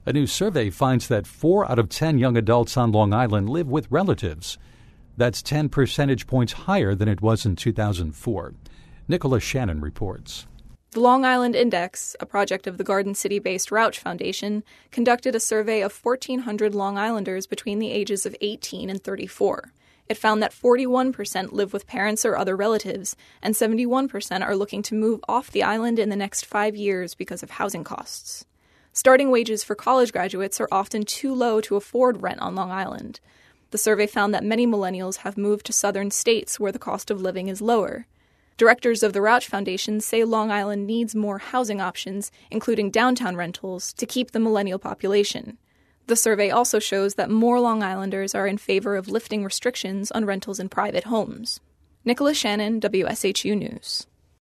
A new survey finds that 4 out of 10 young adults on Long Island live with relatives. That's 10 percentage points higher than it was in 2004. Nicholas Shannon reports. The Long Island Index, a project of the Garden City-based Rauch Foundation, conducted a survey of 1,400 Long Islanders between the ages of 18 and 34. It found that 41% live with parents or other relatives, and 71% are looking to move off the island in the next 5 years because of housing costs. Starting wages for college graduates are often too low to afford rent on Long Island. The survey found that many millennials have moved to southern states where the cost of living is lower. Directors of the Rauch Foundation say Long Island needs more housing options, including downtown rentals, to keep the millennial population. The survey also shows that more Long Islanders are in favor of lifting restrictions on rentals in private homes. Nicholas Shannon, WSHU News.